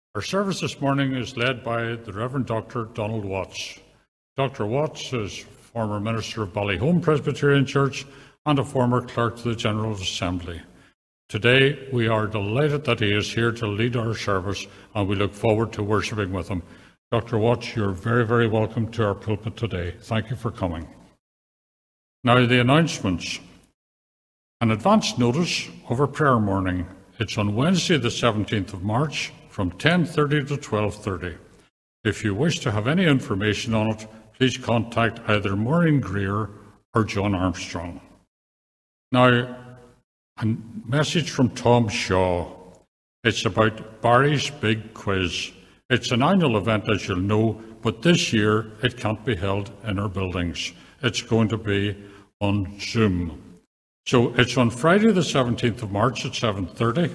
Our service this morning is led by the Reverend Dr. Donald Watts. Dr. Watts is former minister of Ballyholme Presbyterian Church and a former clerk to the General Assembly. Today, we are delighted that he is here to lead our service, and we look forward to worshipping with him. Dr. Watts, you're very, very welcome to our pulpit today. Thank you for coming. Now, the announcements. An advance notice of our prayer morning. It's on Wednesday, the 17th of March, from 10:30 to 12:30. If you wish to have any information on it, please contact either Maureen Greer or John Armstrong. Now, a message from Tom Shaw. It's about Barry's Big Quiz. It's an annual event, as you'll know, but this year it can't be held in our buildings. It's going to be on Zoom. So it's on Friday the 17th of March at 7:30.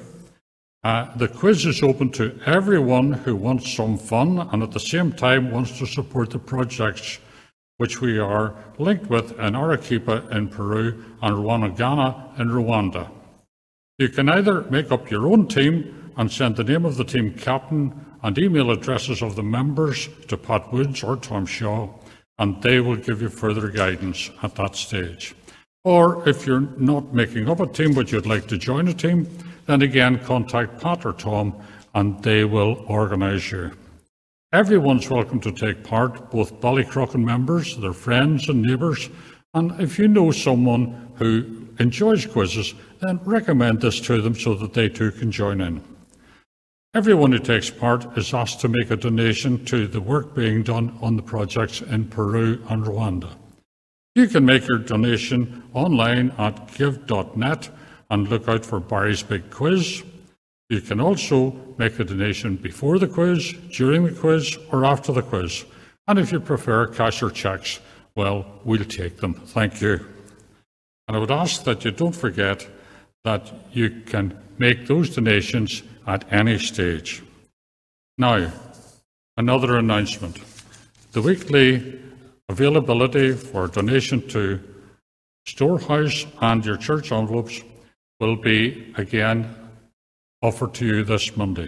The quiz is open to everyone who wants some fun and at the same time wants to support the projects which we are linked with in Arequipa in Peru and Ruanagana in Rwanda. You can either make up your own team and send the name of the team captain and email addresses of the members to Pat Woods or Tom Shaw, and they will give you further guidance at that stage. Or if you're not making up a team but you'd like to join a team, then again contact Pat or Tom and they will organise you. Everyone's welcome to take part, both Ballycrochan members, their friends and neighbours, and if you know someone who enjoys quizzes, then recommend this to them so that they too can join in. Everyone who takes part is asked to make a donation to the work being done on the projects in Peru and Rwanda. You can make your donation online at give.net and look out for Barry's Big Quiz. You can also make a donation before the quiz, during the quiz, or after the quiz. And if you prefer cash or cheques, well, we'll take them. Thank you. And I would ask that you don't forget that you can make those donations at any stage. Now, another announcement. The weekly availability for donation to Storehouse and your church envelopes will be again offered to you this Monday.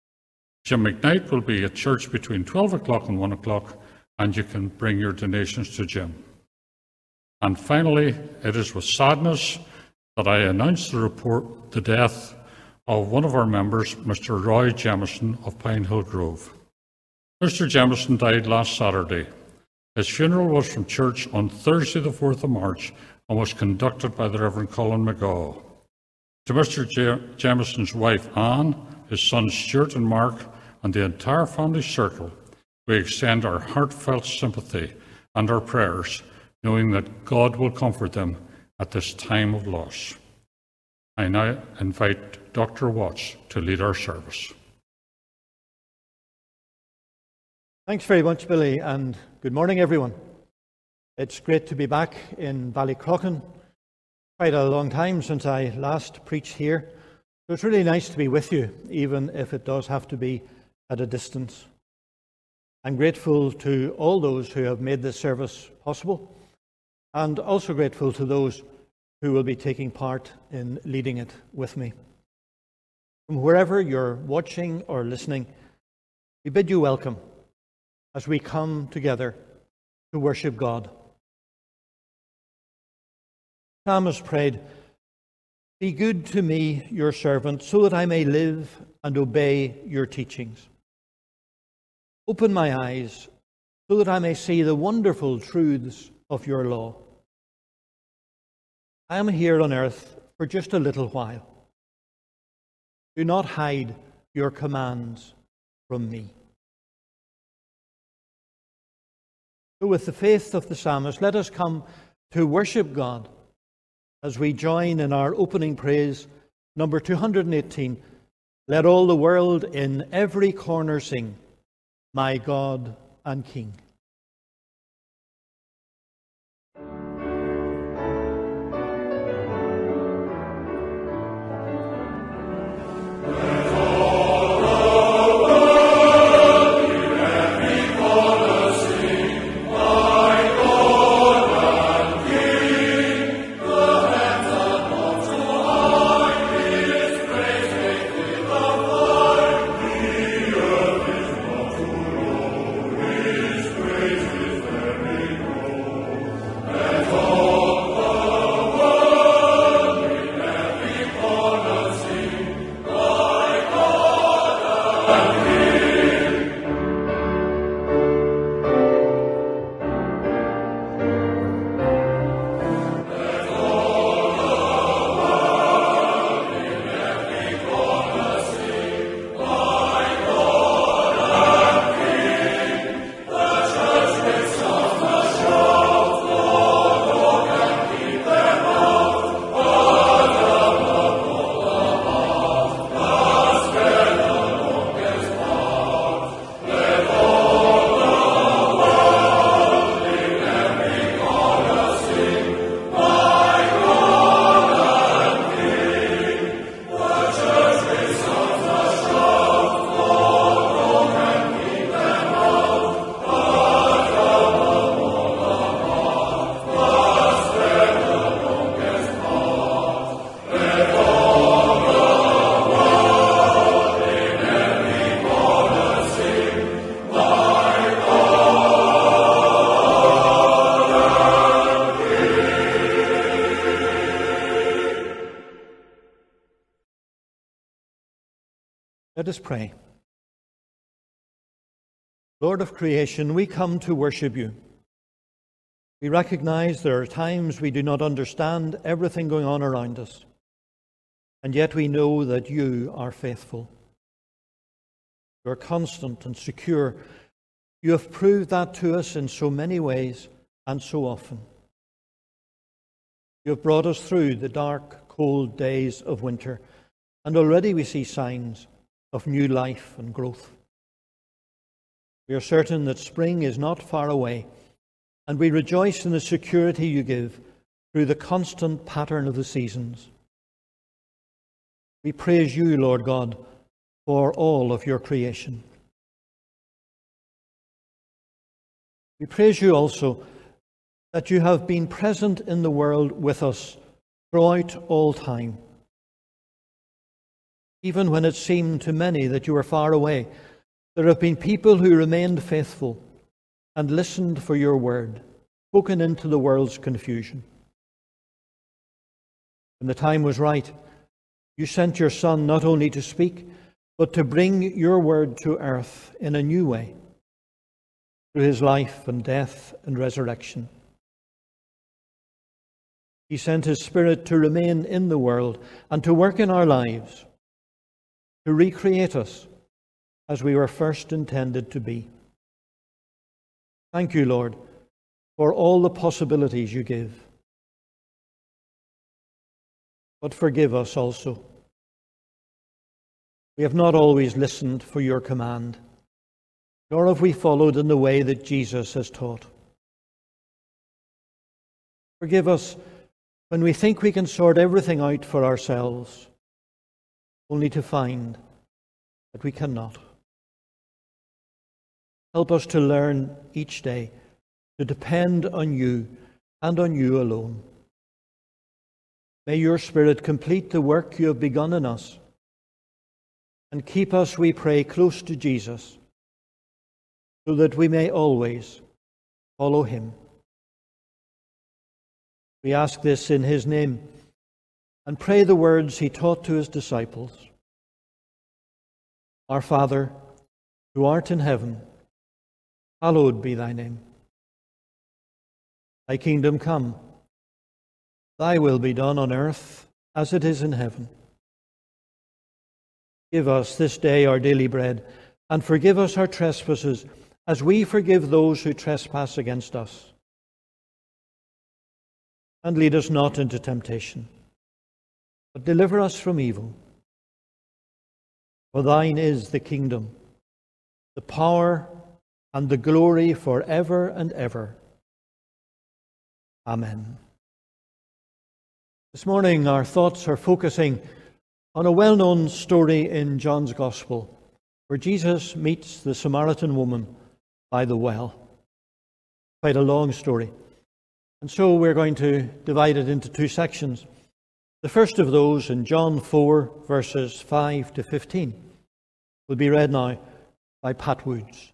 Jim McKnight will be at church between 12 o'clock and 1 o'clock, and you can bring your donations to Jim. And finally, it is with sadness that I announce the death of one of our members, Mr. Roy Jamieson of Pine Hill Grove. Mr. Jamieson died last Saturday. His funeral was from church on Thursday the 4th of March and was conducted by the Reverend Colin McGaw. To Mr. Jamieson's wife Anne, his sons Stuart and Mark, and the entire family circle, we extend our heartfelt sympathy and our prayers, knowing that God will comfort them at this time of loss. I now invite Dr. Watts to lead our service. Thanks very much, Billy, and good morning, everyone. It's great to be back in Ballycrochan. Quite a long time since I last preached here, so it's really nice to be with you, even if it does have to be at a distance. I'm grateful to all those who have made this service possible, and also grateful to those who will be taking part in leading it with me. From wherever you're watching or listening, we bid you welcome as we come together to worship God. Psalmist prayed, "Be good to me, your servant, so that I may live and obey your teachings. Open my eyes so that I may see the wonderful truths of your law. I am here on earth for just a little while. Do not hide your commands from me." So with the faith of the psalmist, let us come to worship God as we join in our opening praise, number 218. Let all the world in every corner sing, my God and King. Praise Let us pray. Lord of creation, we come to worship you. We recognize there are times we do not understand everything going on around us, and yet we know that you are faithful. You are constant and secure. You have proved that to us in so many ways and so often. You have brought us through the dark, cold days of winter, and already we see signs of new life and growth. We are certain that spring is not far away, and we rejoice in the security you give through the constant pattern of the seasons. We praise you, Lord God, for all of your creation. We praise you also that you have been present in the world with us throughout all time. Even when it seemed to many that you were far away, there have been people who remained faithful and listened for your word, spoken into the world's confusion. When the time was right, you sent your Son not only to speak, but to bring your word to earth in a new way, through his life and death and resurrection. He sent his Spirit to remain in the world and to work in our lives, to recreate us as we were first intended to be. Thank you, Lord, for all the possibilities you give. But forgive us also. We have not always listened for your command, nor have we followed in the way that Jesus has taught. Forgive us when we think we can sort everything out for ourselves, only to find that we cannot. Help us to learn each day to depend on you and on you alone. May your Spirit complete the work you have begun in us, and keep us, we pray, close to Jesus, so that we may always follow him. We ask this in his name, and pray the words he taught to his disciples. Our Father, who art in heaven, hallowed be thy name. Thy kingdom come, thy will be done on earth as it is in heaven. Give us this day our daily bread, and forgive us our trespasses, as we forgive those who trespass against us. And lead us not into temptation, but deliver us from evil. For thine is the kingdom, the power, and the glory forever and ever. Amen. This morning our thoughts are focusing on a well-known story in John's Gospel, where Jesus meets the Samaritan woman by the well. Quite a long story. And so we're going to divide it into two sections. The first of those, in John 4, verses 5 to 15, will be read now by Pat Woods.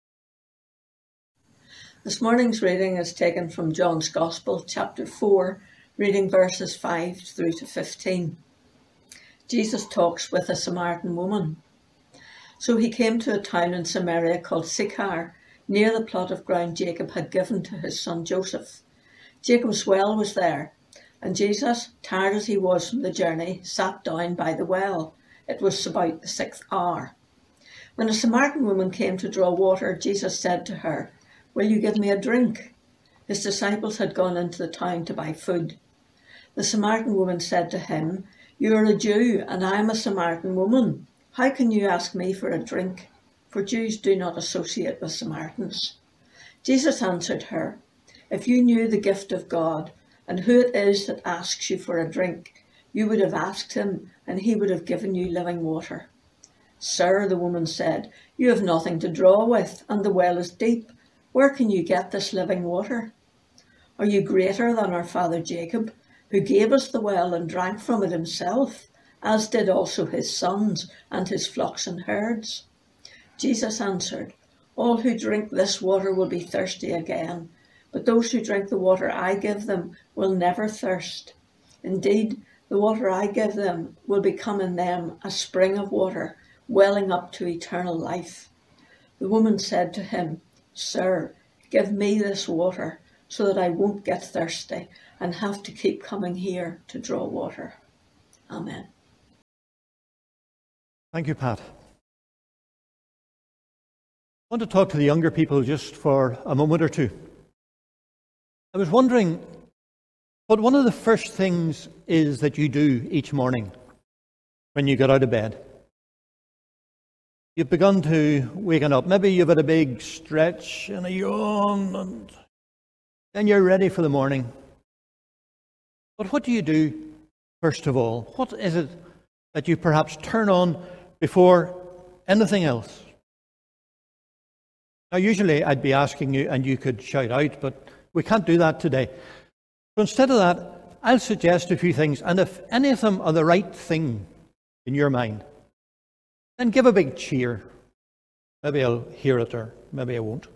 This morning's reading is taken from John's Gospel, chapter 4, reading verses 5 through to 15. Jesus talks with a Samaritan woman. So he came to a town in Samaria called Sychar, near the plot of ground Jacob had given to his son Joseph. Jacob's well was there, and Jesus, tired as he was from the journey, sat down by the well. It was about the 6th hour. When a Samaritan woman came to draw water, Jesus said to her, "Will you give me a drink?" His disciples had gone into the town to buy food. The Samaritan woman said to him, "You are a Jew, and I am a Samaritan woman. How can you ask me for a drink?" For Jews do not associate with Samaritans. Jesus answered her, "If you knew the gift of God, and who it is that asks you for a drink, you would have asked him, and he would have given you living water." "Sir," the woman said, "you have nothing to draw with, and the well is deep. Where can you get this living water? Are you greater than our father Jacob, who gave us the well and drank from it himself, as did also his sons and his flocks and herds?" Jesus answered, "All who drink this water will be thirsty again, but those who drink the water I give them will never thirst. Indeed, the water I give them will become in them a spring of water welling up to eternal life. The woman said to him, "Sir, give me this water so that I won't get thirsty and have to keep coming here to draw water." Amen. Thank you, Pat. I want to talk to the younger people just for a moment or two. I was wondering what one of the first things is that you do each morning when you get out of bed. You've begun to waken up. Maybe you've had a big stretch and a yawn, and then you're ready for the morning. But what do you do first of all? What is it that you perhaps turn on before anything else? Now, usually I'd be asking you and you could shout out, but we can't do that today. So instead of that, I'll suggest a few things, and if any of them are the right thing in your mind, then give a big cheer. Maybe I'll hear it, or maybe I won't.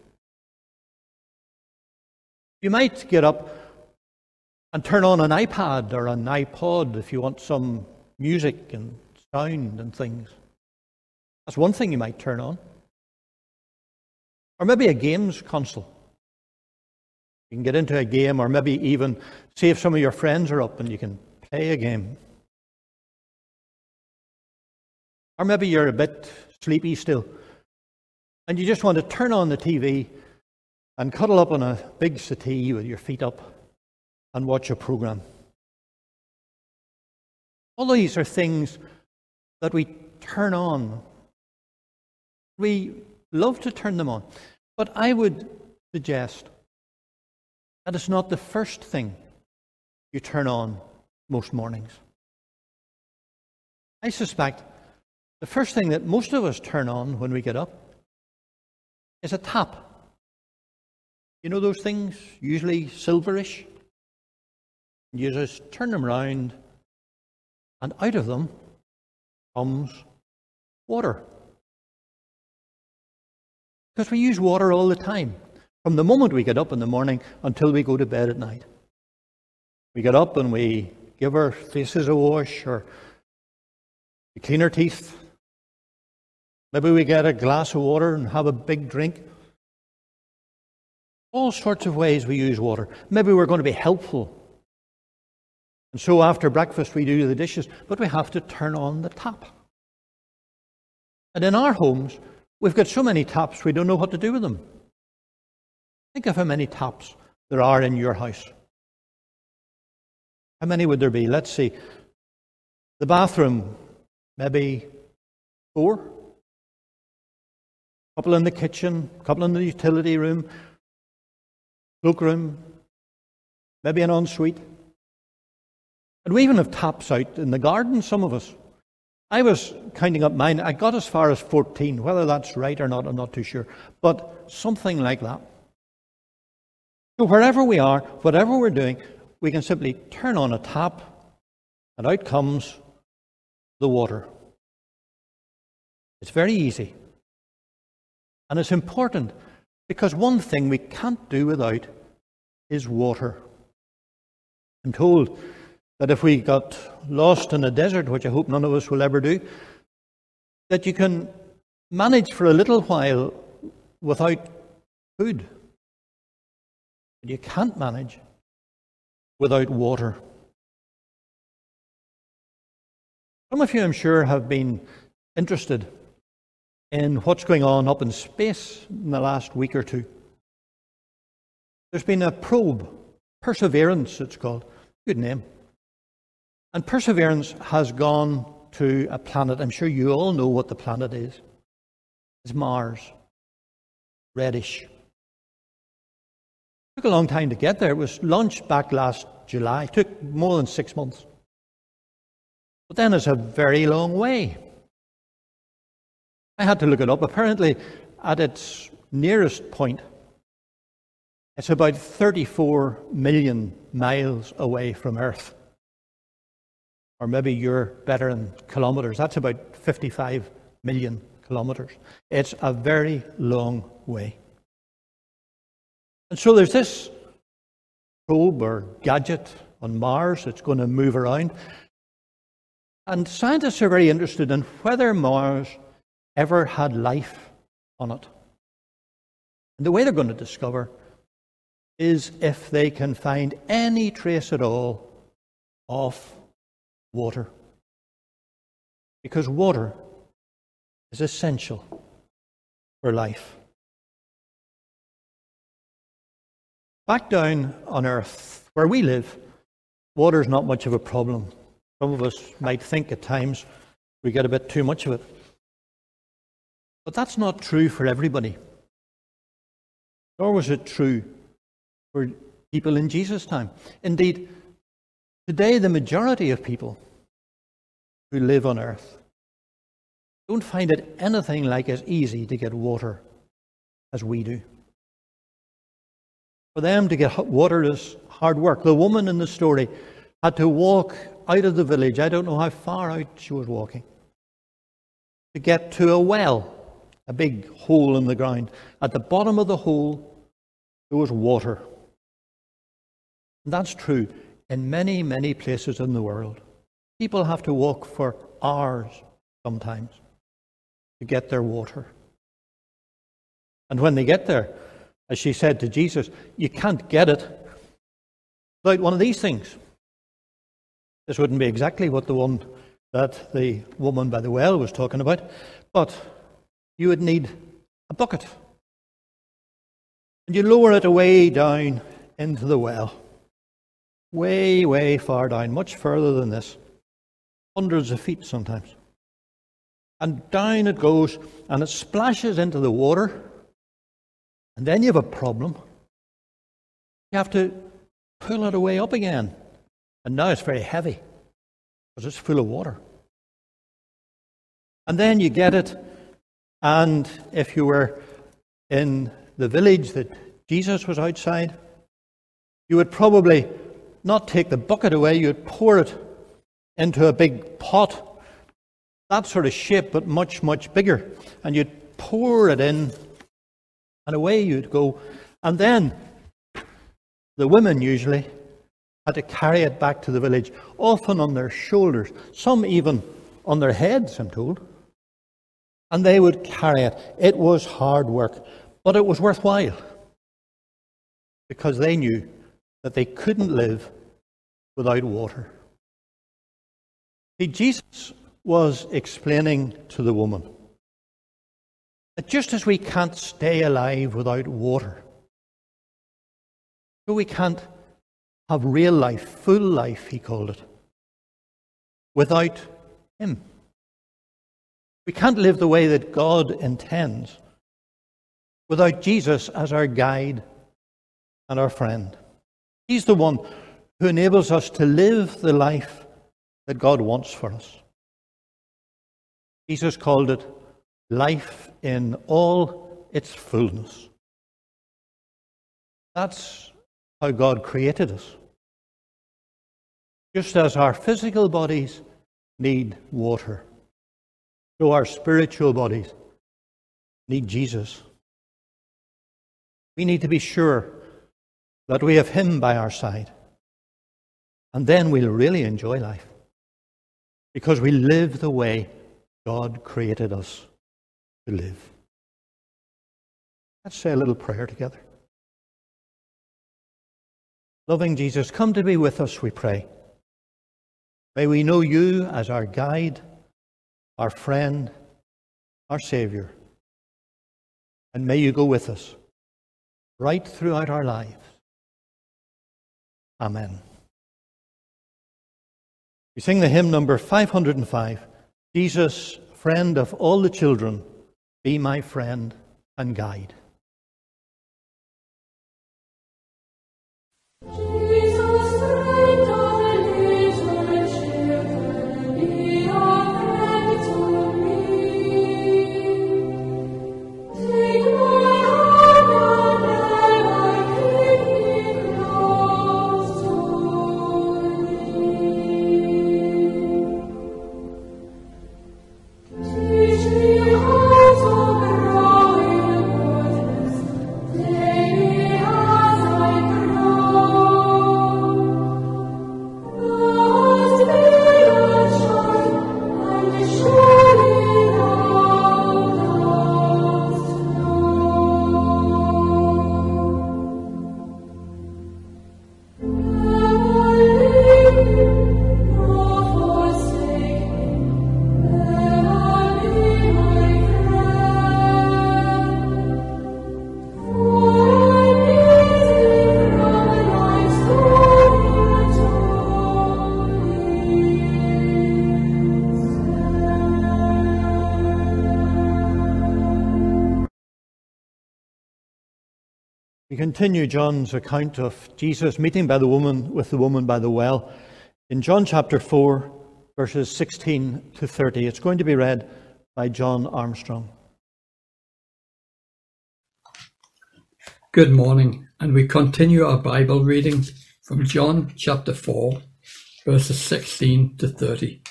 You might get up and turn on an iPad or an iPod if you want some music and sound and things. That's one thing you might turn on. Or maybe a games console. You can get into a game, or maybe even see if some of your friends are up and you can play a game. Or maybe you're a bit sleepy still, and you just want to turn on the TV and cuddle up on a big settee with your feet up and watch a program. All these are things that we turn on. We love to turn them on. But I would suggest that it's not the first thing you turn on most mornings. I suspect the first thing that most of us turn on when we get up is a tap. You know those things, usually silverish? You just turn them round, and out of them comes water. Because we use water all the time, from the moment we get up in the morning until we go to bed at night. We get up and we give our faces a wash, or we clean our teeth. Maybe we get a glass of water and have a big drink. All sorts of ways we use water. Maybe we're going to be helpful, and so after breakfast we do the dishes, but we have to turn on the tap. And in our homes, we've got so many taps we don't know what to do with them. Think of how many taps there are in your house. How many would there be? Let's see. The bathroom, maybe 4. A couple in the kitchen, a couple in the utility room, cloakroom, maybe an ensuite. And we even have taps out in the garden, some of us. I was counting up mine. I got as far as 14. Whether that's right or not, I'm not too sure. But something like that. So wherever we are, whatever we're doing, we can simply turn on a tap, and out comes the water. It's very easy. And it's important, because one thing we can't do without is water. I'm told that if we got lost in a desert, which I hope none of us will ever do, that you can manage for a little while without food. But you can't manage without water. Some of you, I'm sure, have been interested in what's going on up in space in the last week or two. There's been a probe, Perseverance it's called, good name. And Perseverance has gone to a planet. I'm sure you all know what the planet is. It's Mars. Reddish. It took a long time to get there. It was launched back last July. It took more than 6 months. But then it's a very long way. I had to look it up. Apparently, at its nearest point, it's about 34 million miles away from Earth. Or maybe you're better in kilometres. That's about 55 million kilometres. It's a very long way. And so there's this probe or gadget on Mars that's going to move around. And scientists are very interested in whether Mars ever had life on it. And the way they're going to discover is if they can find any trace at all of water. Because water is essential for life. Back down on earth, where we live, water is not much of a problem. Some of us might think at times we get a bit too much of it. But that's not true for everybody. Nor was it true for people in Jesus' time. Indeed, today the majority of people who live on earth don't find it anything like as easy to get water as we do. For them to get water is hard work. The woman in the story had to walk out of the village. I don't know how far out she was walking, to get to a well, a big hole in the ground. At the bottom of the hole, there was water. And that's true in many, many places in the world. People have to walk for hours sometimes to get their water. And when they get there, as she said to Jesus, you can't get it without one of these things. This wouldn't be exactly what the one that the woman by the well was talking about, but you would need a bucket. And you lower it way down into the well. Way, way far down, much further than this. Hundreds of feet sometimes. And down it goes, and it splashes into the water. And then you have a problem. You have to pull it away up again. And now it's very heavy, because it's full of water. And then you get it, and if you were in the village that Jesus was outside, you would probably not take the bucket away, you'd pour it into a big pot, that sort of shape, but much, much bigger. And you'd pour it in, and away you'd go. And then the women usually had to carry it back to the village, often on their shoulders, some even on their heads, I'm told. And they would carry it. It was hard work, but it was worthwhile, because they knew that they couldn't live without water. See, Jesus was explaining to the woman that just as we can't stay alive without water, so we can't have real life, full life, he called it, without him. We can't live the way that God intends without Jesus as our guide and our friend. He's the one who enables us to live the life that God wants for us. Jesus called it life in all its fullness. That's how God created us. Just as our physical bodies need water, so our spiritual bodies need Jesus. We need to be sure that we have him by our side. And then we'll really enjoy life, because we live the way God created us to live. Let's say a little prayer together. Loving Jesus, come to be with us, we pray. May we know you as our guide, our friend, our Saviour. And may you go with us right throughout our lives. Amen. We sing the hymn number 505, Jesus, friend of all the children, be my friend and guide. Teach me how to grow in We continue John's account of Jesus meeting with the woman by the well in John chapter 4, verses 16 to 30. It's going to be read by John Armstrong. Good morning, and we continue our Bible reading from John chapter 4, verses 16 to 30.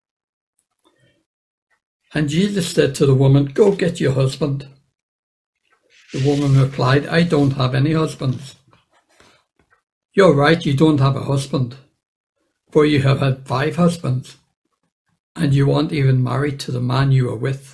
And Jesus said to the woman, "Go get your husband." The woman replied, "I don't have any husbands." "You're right, you don't have a husband, for you have had 5 husbands, and you aren't even married to the man you are with."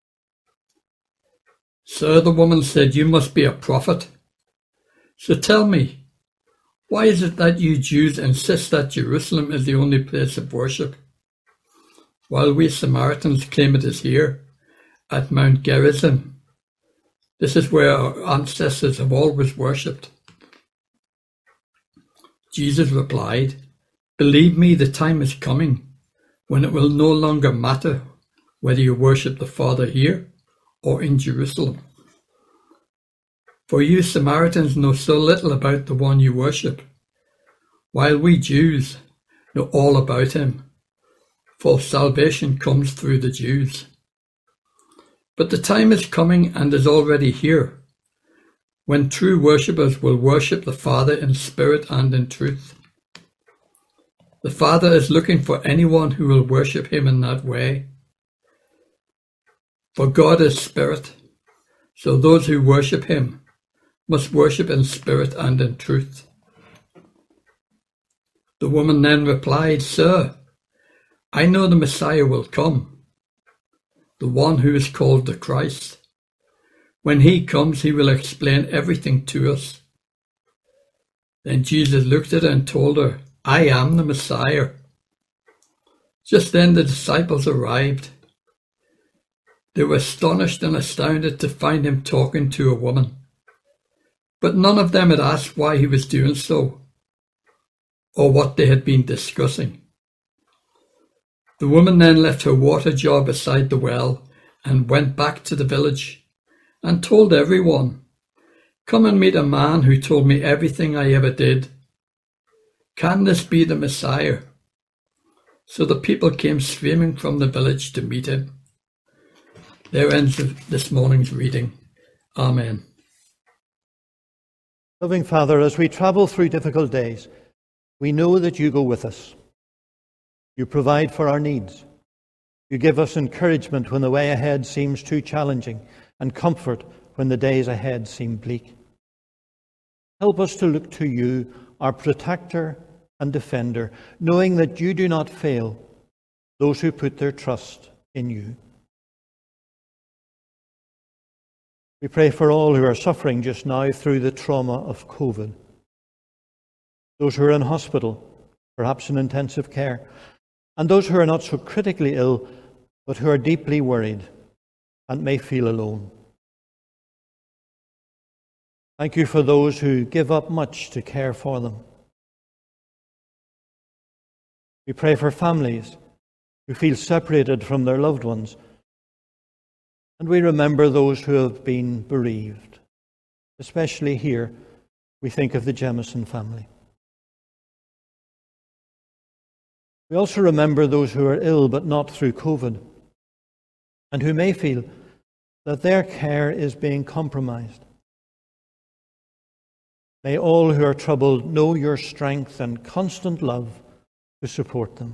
"Sir," the woman said, "you must be a prophet. So tell me, why is it that you Jews insist that Jerusalem is the only place of worship, while we Samaritans claim it is here, at Mount Gerizim? This is where our ancestors have always worshipped." Jesus replied, "Believe me, the time is coming when it will no longer matter whether you worship the Father here or in Jerusalem. For you Samaritans know so little about the one you worship, while we Jews know all about him, for salvation comes through the Jews. But the time is coming and is already here, when true worshippers will worship the Father in spirit and in truth. The Father is looking for anyone who will worship him in that way. For God is spirit, so those who worship him must worship in spirit and in truth." The woman then replied, "Sir, I know the Messiah will come, the one who is called the Christ. When he comes, he will explain everything to us." Then Jesus looked at her and told her, "I am the Messiah." Just then the disciples arrived. They were astonished and astounded to find him talking to a woman. But none of them had asked why he was doing so, or what they had been discussing. The woman then left her water jar beside the well and went back to the village and told everyone, "Come and meet a man who told me everything I ever did. Can this be the Messiah?" So the people came streaming from the village to meet him. There ends this morning's reading. Amen. Loving Father, as we travel through difficult days, we know that you go with us. You provide for our needs. You give us encouragement when the way ahead seems too challenging, and comfort when the days ahead seem bleak. Help us to look to you, our protector and defender, knowing that you do not fail those who put their trust in you. We pray for all who are suffering just now through the trauma of COVID. Those who are in hospital, perhaps in intensive care, and those who are not so critically ill, but who are deeply worried and may feel alone. Thank you for those who give up much to care for them. We pray for families who feel separated from their loved ones, and we remember those who have been bereaved. Especially here, we think of the Jemison family. We also remember those who are ill but not through COVID, and who may feel that their care is being compromised. May all who are troubled know your strength and constant love to support them.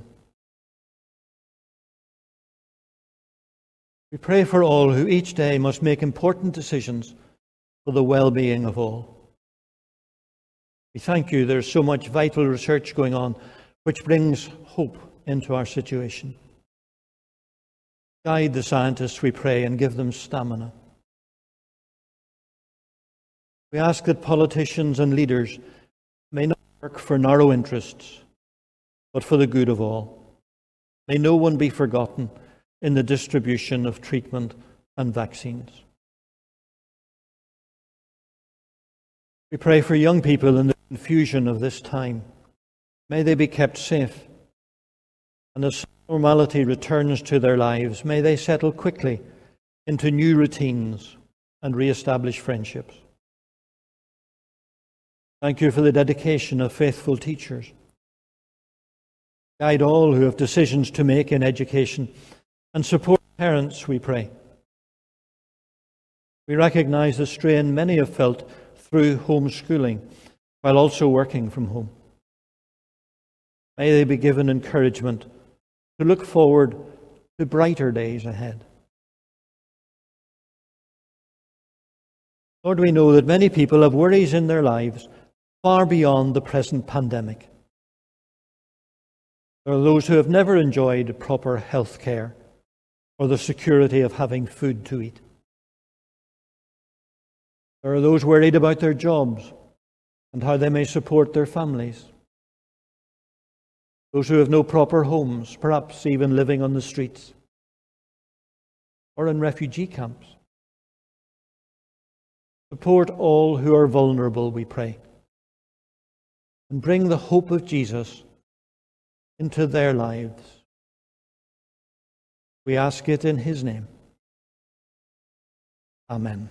We pray for all who each day must make important decisions for the well-being of all. We thank you there's so much vital research going on which brings hope into our situation. Guide the scientists, we pray, and give them stamina. We ask that politicians and leaders may not work for narrow interests, but for the good of all. May no one be forgotten in the distribution of treatment and vaccines. We pray for young people in the confusion of this time. May they be kept safe. And as normality returns to their lives, may they settle quickly into new routines and re-establish friendships. Thank you for the dedication of faithful teachers. Guide all who have decisions to make in education, and support parents, we pray. We recognize the strain many have felt through homeschooling while also working from home. May they be given encouragement to look forward to brighter days ahead. Lord, we know that many people have worries in their lives far beyond the present pandemic. There are those who have never enjoyed proper health care or the security of having food to eat. There are those worried about their jobs and how they may support their families. Those who have no proper homes, perhaps even living on the streets or in refugee camps. Support all who are vulnerable, we pray, and bring the hope of Jesus into their lives. We ask it in his name. Amen.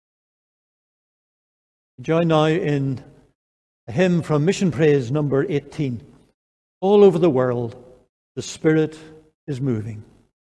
Join now in a hymn from Mission Praise number 18. All over the world, the Spirit is moving.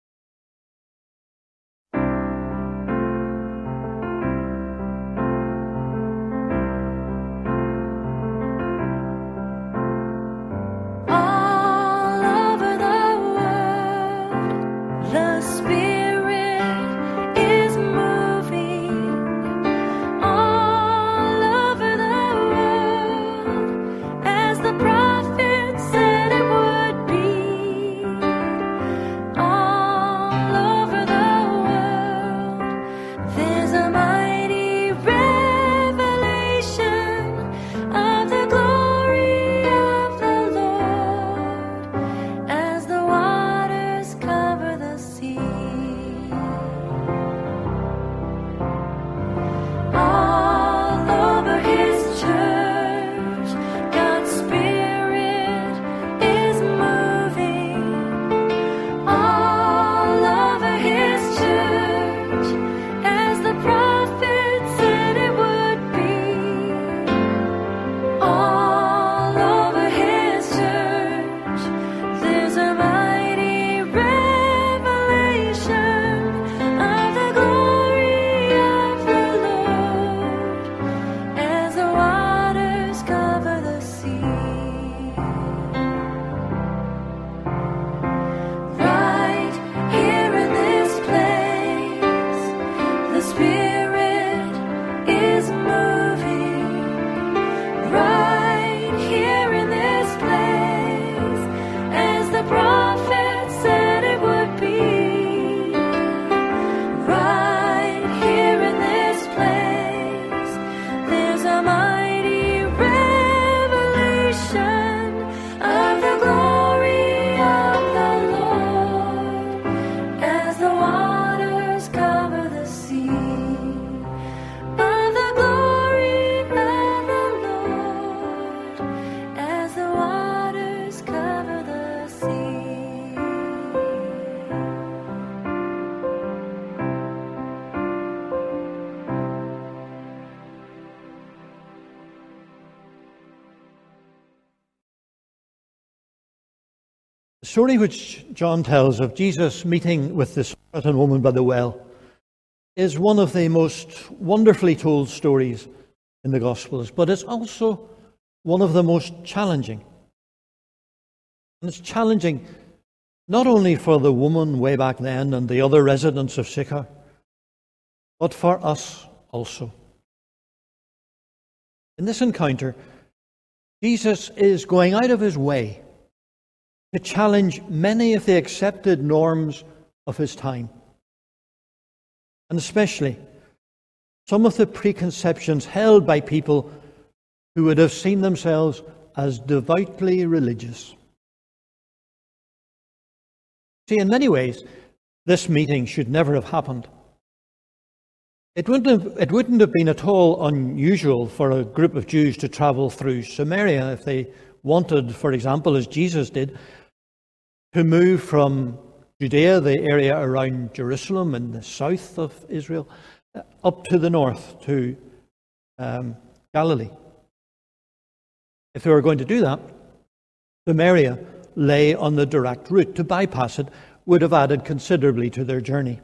The story which John tells of Jesus meeting with the Samaritan woman by the well is one of the most wonderfully told stories in the Gospels, but it's also one of the most challenging. And it's challenging not only for the woman way back then and the other residents of Sychar, but for us also. In this encounter, Jesus is going out of his way to challenge many of the accepted norms of his time, and especially some of the preconceptions held by people who would have seen themselves as devoutly religious. See, in many ways, this meeting should never have happened. It wouldn't have been at all unusual for a group of Jews to travel through Samaria if they wanted, for example, as Jesus did, to move from Judea, the area around Jerusalem in the south of Israel, up to the north to Galilee. If they were going to do that, Samaria lay on the direct route. To bypass it would have added considerably to their journey.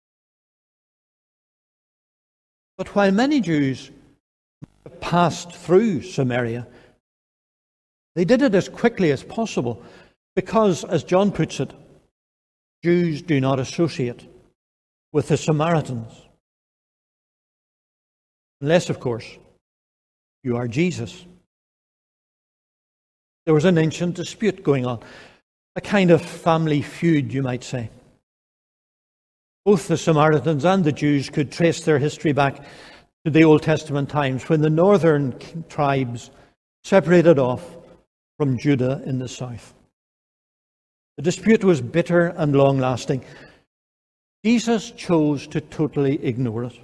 But while many Jews passed through Samaria, they did it as quickly as possible because, as John puts it, Jews do not associate with the Samaritans. Unless, of course, you are Jesus. There was an ancient dispute going on, a kind of family feud, you might say. Both the Samaritans and the Jews could trace their history back to the Old Testament times when the northern tribes separated off from Judah in the south. The dispute was bitter and long-lasting. Jesus chose to totally ignore it.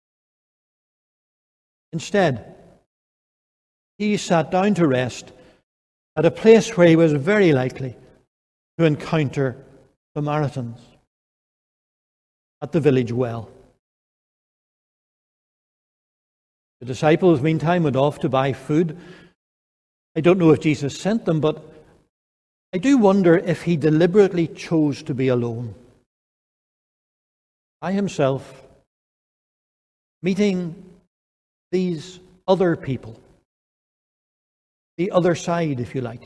Instead, he sat down to rest at a place where he was very likely to encounter Samaritans, at the village well. The disciples, meantime, went off to buy food. I don't know if Jesus sent them, but I do wonder if he deliberately chose to be alone by himself, meeting these other people, the other side, if you like.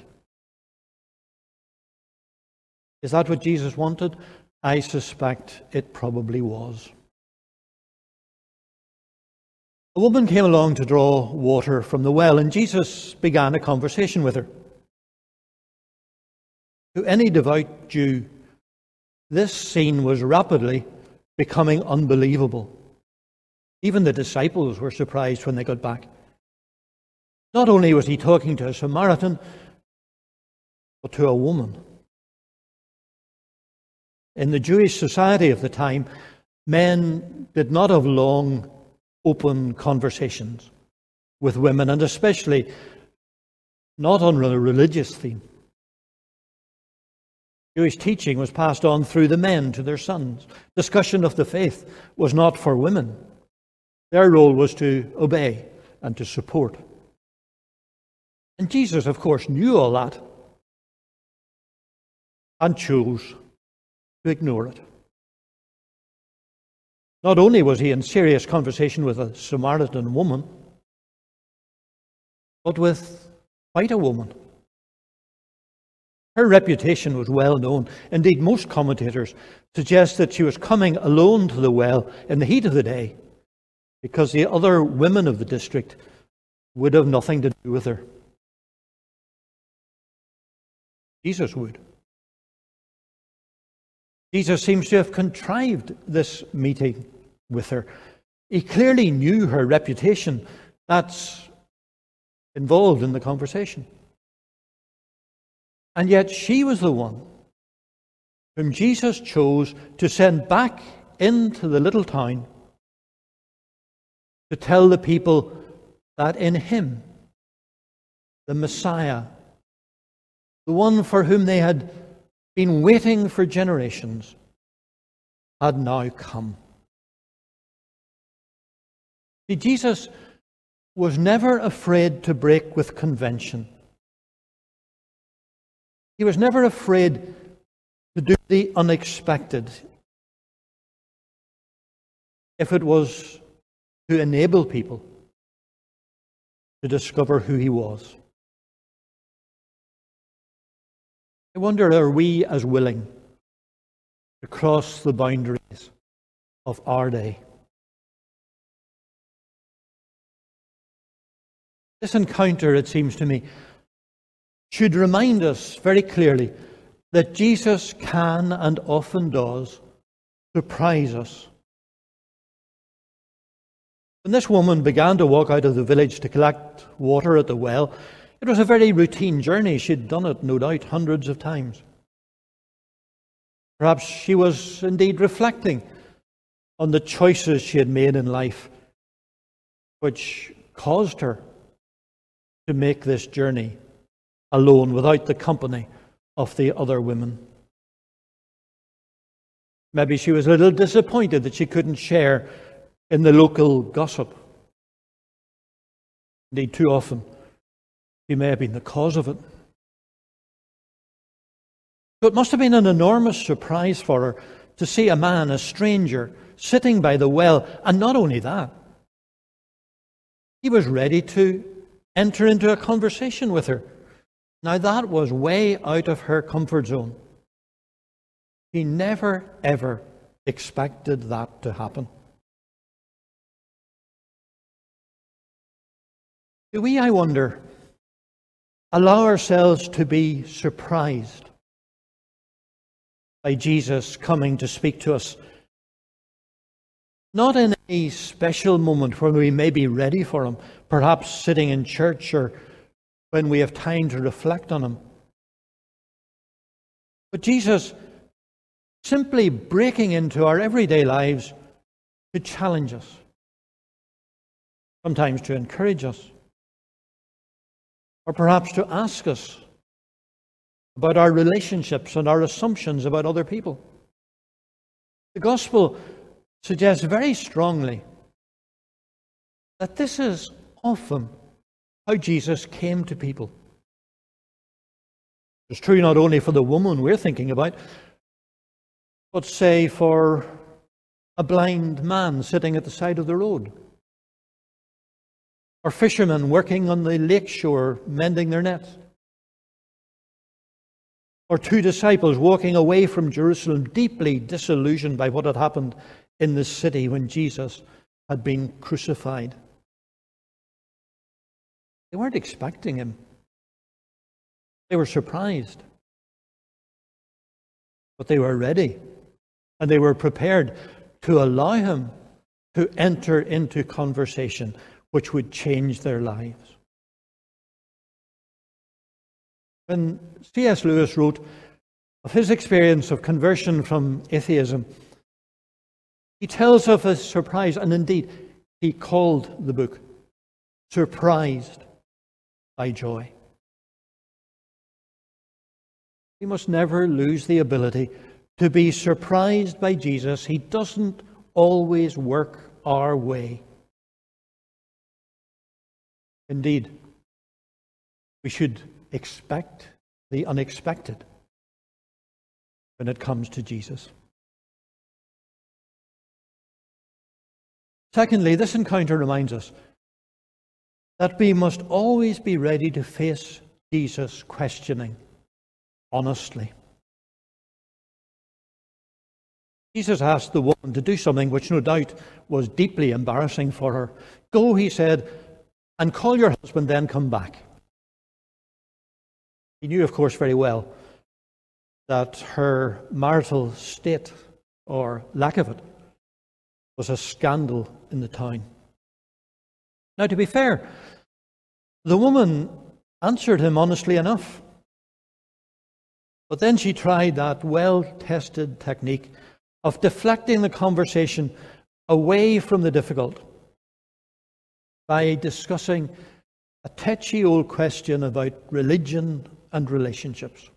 Is that what Jesus wanted? I suspect it probably was. A woman came along to draw water from the well, and Jesus began a conversation with her. To any devout Jew, this scene was rapidly becoming unbelievable. Even the disciples were surprised when they got back. Not only was he talking to a Samaritan, but to a woman. In the Jewish society of the time, men did not have long, open conversations with women, and especially not on a religious theme. Jewish teaching was passed on through the men to their sons. Discussion of the faith was not for women. Their role was to obey and to support. And Jesus, of course, knew all that and chose to ignore it. Not only was he in serious conversation with a Samaritan woman, but with quite a woman. Her reputation was well known. Indeed, most commentators suggest that she was coming alone to the well in the heat of the day because the other women of the district would have nothing to do with her. Jesus would. Jesus seems to have contrived this meeting with her. He clearly knew her reputation. That's involved in the conversation. And yet she was the one whom Jesus chose to send back into the little town to tell the people that in him, the Messiah, the one for whom they had been waiting for generations, had now come. See, Jesus was never afraid to break with convention. He was never afraid to do the unexpected if it was to enable people to discover who he was. I wonder, are we as willing to cross the boundaries of our day? This encounter, it seems to me, should remind us very clearly that Jesus can and often does surprise us. When this woman began to walk out of the village to collect water at the well, it was a very routine journey. She'd done it, no doubt, hundreds of times. Perhaps she was indeed reflecting on the choices she had made in life, which caused her to make this journey alone, without the company of the other women. Maybe she was a little disappointed that she couldn't share in the local gossip. Indeed, too often, He may have been the cause of it. So it must have been an enormous surprise for her to see a man, a stranger, sitting by the well. And not only that, he was ready to enter into a conversation with her. Now that was way out of her comfort zone. She never, ever expected that to happen. Do we, I wonder, allow ourselves to be surprised by Jesus coming to speak to us? Not in a special moment when we may be ready for him, perhaps sitting in church or when we have time to reflect on him. But Jesus simply breaking into our everyday lives to challenge us, sometimes to encourage us, or perhaps to ask us about our relationships and our assumptions about other people. The gospel suggests very strongly that this is often how Jesus came to people. It's true not only for the woman we're thinking about, but say for a blind man sitting at the side of the road, or fishermen working on the lakeshore mending their nets, or two disciples walking away from Jerusalem deeply disillusioned by what had happened in the city when Jesus had been crucified. They weren't expecting him. They were surprised. But they were ready, and they were prepared to allow him to enter into conversation which would change their lives. When C.S. Lewis wrote of his experience of conversion from atheism, he tells of his surprise, and indeed he called the book Surprised by Joy. We must never lose the ability to be surprised by Jesus. He doesn't always work our way. Indeed, we should expect the unexpected when it comes to Jesus. Secondly, this encounter reminds us that we must always be ready to face Jesus' questioning honestly. Jesus asked the woman to do something which no doubt was deeply embarrassing for her. "Go," he said, "and call your husband, then come back." He knew, of course, very well that her marital state, or lack of it, was a scandal in the town. Now, to be fair, the woman answered him honestly enough. But then she tried that well-tested technique of deflecting the conversation away from the difficult by discussing a touchy old question about religion and relationships.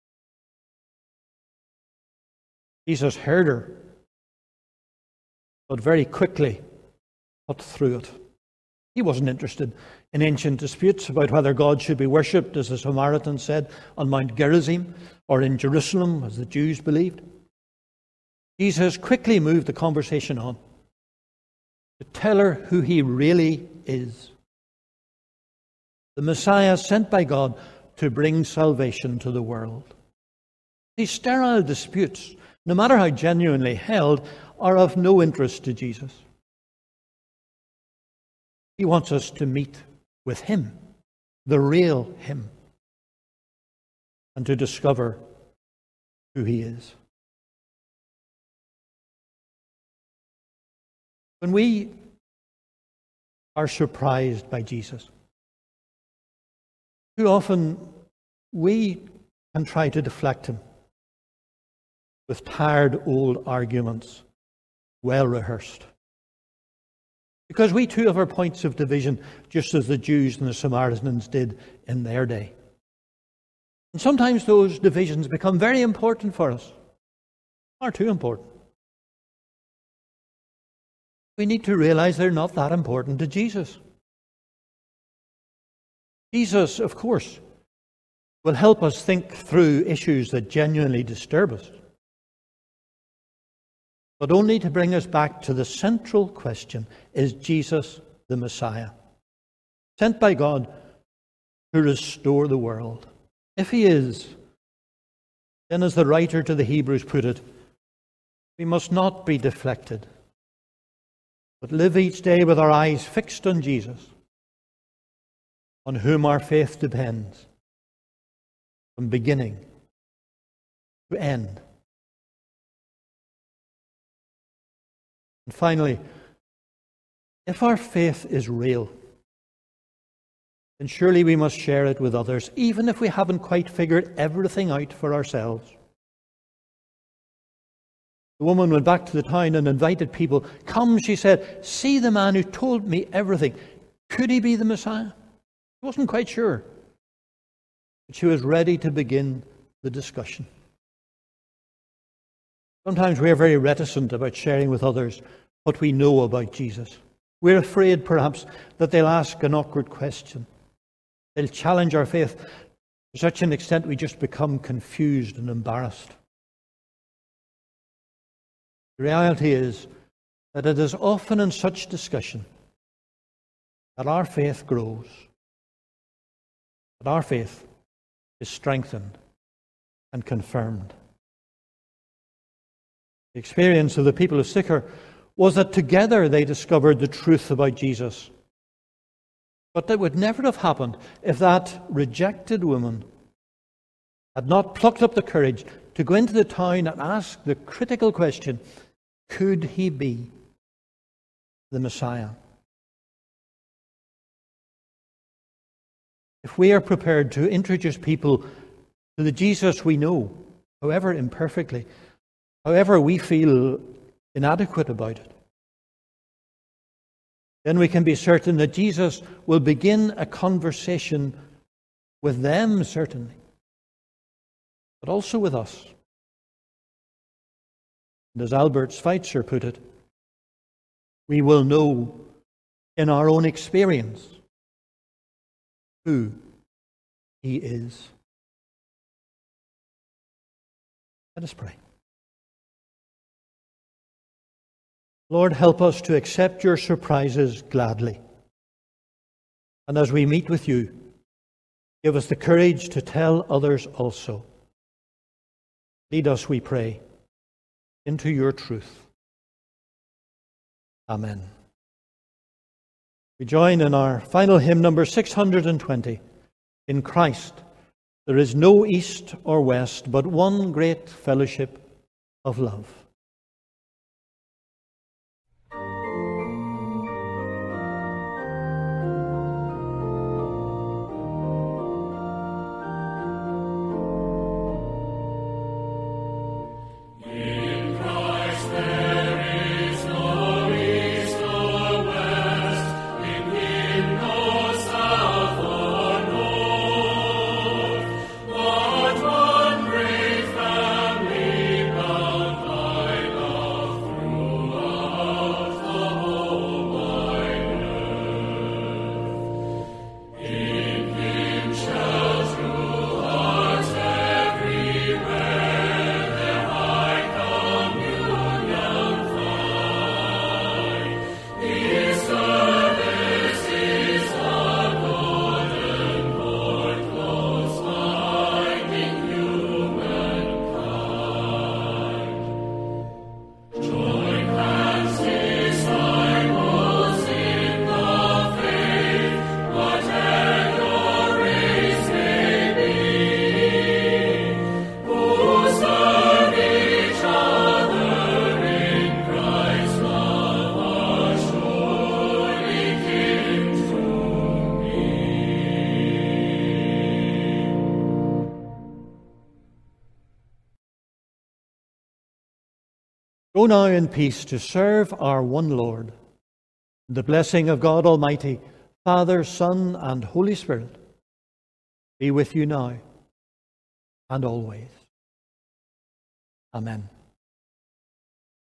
Jesus heard her, but very quickly cut through it. He wasn't interested in ancient disputes about whether God should be worshipped, as the Samaritans said, on Mount Gerizim, or in Jerusalem, as the Jews believed. Jesus quickly moved the conversation on to tell her who he really is. The Messiah sent by God to bring salvation to the world. These sterile disputes, no matter how genuinely held, are of no interest to Jesus. He wants us to meet with him, the real him, and to discover who he is. When we are surprised by Jesus, too often we can try to deflect him with tired old arguments, well rehearsed. Because we too have our points of division, just as the Jews and the Samaritans did in their day. And sometimes those divisions become very important for us, far too important. We need to realize they're not that important to Jesus. Jesus, of course, will help us think through issues that genuinely disturb us, but only to bring us back to the central question: is Jesus the Messiah, sent by God to restore the world? If he is, then as the writer to the Hebrews put it, we must not be deflected, but live each day with our eyes fixed on Jesus, on whom our faith depends, from beginning to end. And finally, if our faith is real, then surely we must share it with others, even if we haven't quite figured everything out for ourselves. The woman went back to the town and invited people. "Come," she said, "see the man who told me everything. Could he be the Messiah?" She wasn't quite sure, but she was ready to begin the discussion. Sometimes we are very reticent about sharing with others what we know about Jesus. We're afraid, perhaps, that they'll ask an awkward question. They'll challenge our faith to such an extent we just become confused and embarrassed. The reality is that it is often in such discussion that our faith grows, that our faith is strengthened and confirmed. The experience of the people of Sychar was that together they discovered the truth about Jesus. But that would never have happened if that rejected woman had not plucked up the courage to go into the town and ask the critical question: could he be the Messiah? If we are prepared to introduce people to the Jesus we know, however imperfectly, however we feel inadequate about it, then we can be certain that Jesus will begin a conversation with them, certainly, but also with us. And as Albert Schweitzer put it, we will know in our own experience who he is. Let us pray. Lord, help us to accept your surprises gladly. And as we meet with you, give us the courage to tell others also. Lead us, we pray, into your truth. Amen. We join in our final hymn, number 620. In Christ there is no east or west, but one great fellowship of love. Go now in peace to serve our one Lord. The blessing of God Almighty, Father, Son, and Holy Spirit be with you now and always. Amen.